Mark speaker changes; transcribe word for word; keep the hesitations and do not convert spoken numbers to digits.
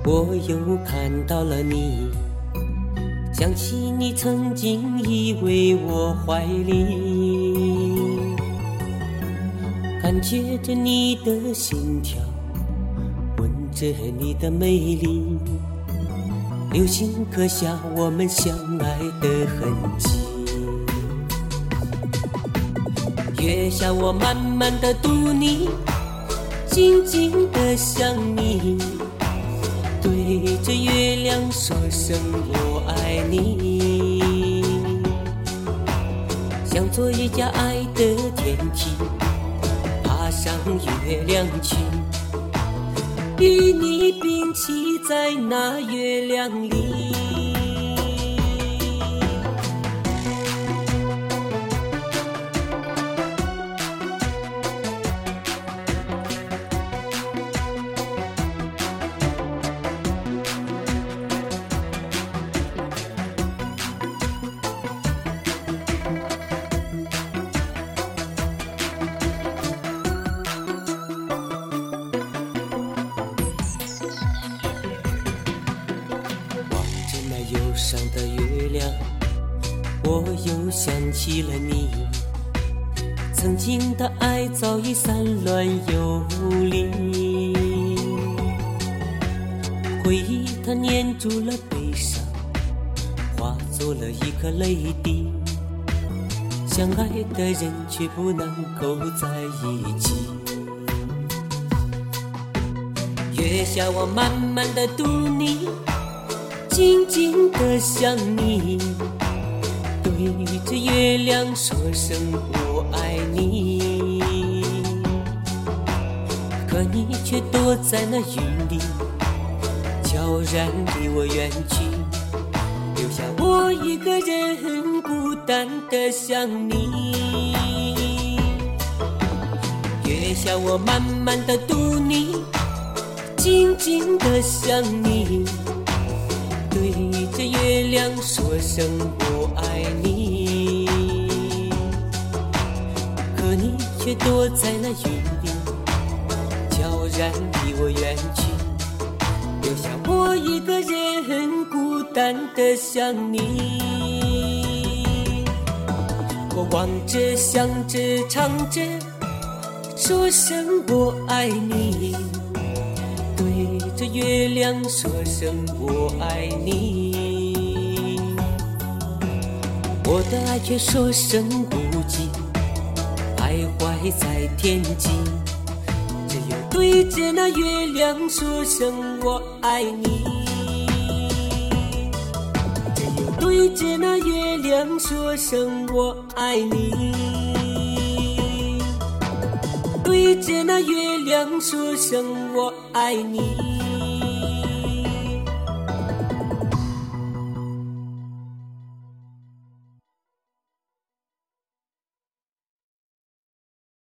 Speaker 1: 我又看到了你，想起你曾经依偎我怀里，感觉着你的心跳，闻着你的美丽，流星刻下我们相爱的痕迹。月下我慢慢的读你，静静的想你，对着月亮说声我爱你，想做一架爱的天梯，爬上月亮去，与你并骑在那月亮里。忧伤的月亮，我又想起了你，曾经的爱早已散乱游离，回忆它粘住了悲伤，化作了一颗泪滴，相爱的人却不能够在一起。月下我慢慢的读你，静静地想你，对着月亮说声我爱你，可你却躲在那云里，悄然离我远去，留下我一个人孤单地想你。月下我慢慢地读你，静静地想你，对着月亮说声我爱你，可你却躲在那云里，悄然离我远去，留下我一个人孤单地想你。我望着想着唱着说声我爱你，对着月亮说声我爱你，我的爱却说声不尽，徘徊在天际，只有对着那月亮说声我爱你，只有对着那月亮说声我爱你，对着那月亮说声我爱你。